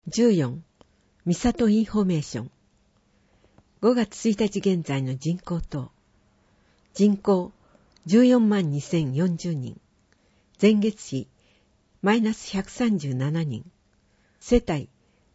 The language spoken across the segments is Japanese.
14. 三郷インフォメーション。5月1日現在の人口等。人口 142,040 人。前月比マイナス137人。世帯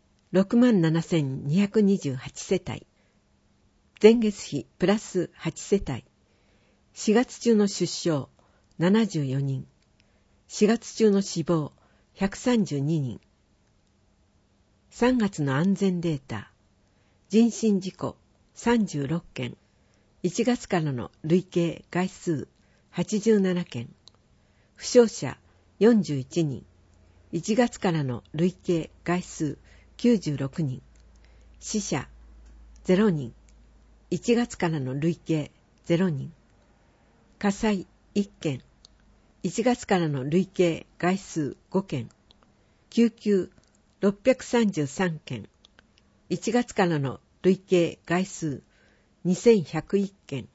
67,228 世帯。前月比プラス8世帯。4月中の出生74人。4月中の死亡132人。3月の安全データ。人身事故36件。1月からの累計概数87件。負傷者41人。1月からの累計概数96人。死者0人。1月からの累計0人。火災1件。1月からの累計概数5件。救急633件。1月からの累計概数2101件。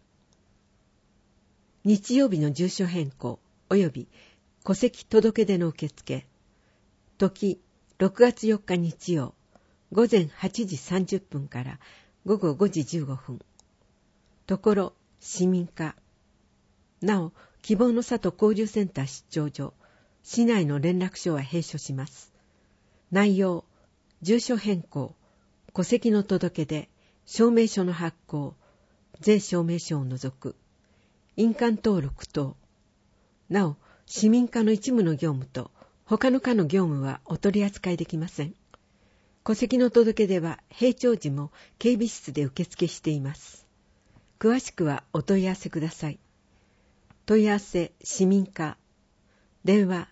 日曜日の住所変更及び戸籍届出の受付。時6月4日日曜午前8時30分から午後5時15分。ところ市民課。なお、希望の里交流センター出張所、市内の連絡所は閉所します。内容、住所変更、戸籍の届け出、証明書の発行、税証明書を除く、印鑑登録等。なお、市民課の一部の業務と他の課の業務はお取り扱いできません。戸籍の届け出は閉庁時も警備室で受付しています。詳しくはお問い合わせください。問い合わせ市民課。電話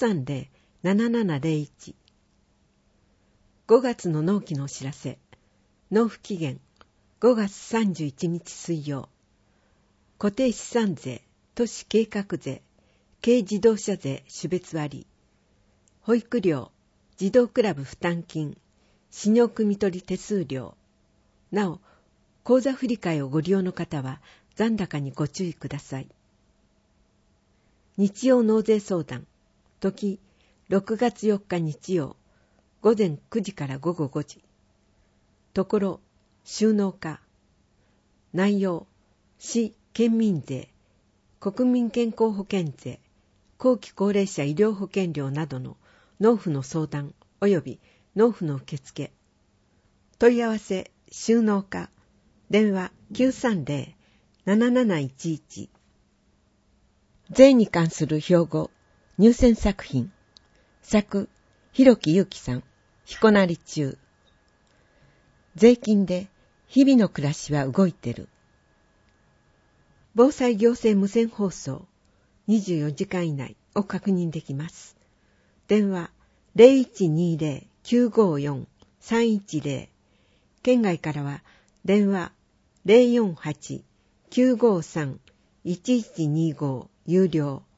930-7701。5月の納期のお知らせ。納付期限5月31日水曜。固定資産税、都市計画税、軽自動車税種別割。保育料、児童クラブ負担金、使用汲み取り手数料。なお、口座振替をご利用の方は残高にご注意ください。日曜納税相談。時6月4日日曜。午前9時から午後5時。ところ、収納課。内容、市県民税、国民健康保険税、後期高齢者医療保険料などの納付の相談及び納付の受付。問い合わせ、収納課。電話 930-7711。税に関する標語、入選作品。作、広木祐樹さん。彦成中。税金で日々の暮らしは動いてる。防災行政無線放送24時間以内を確認できます。電話 0120-954-310。県外からは電話 048-953-1125 有料。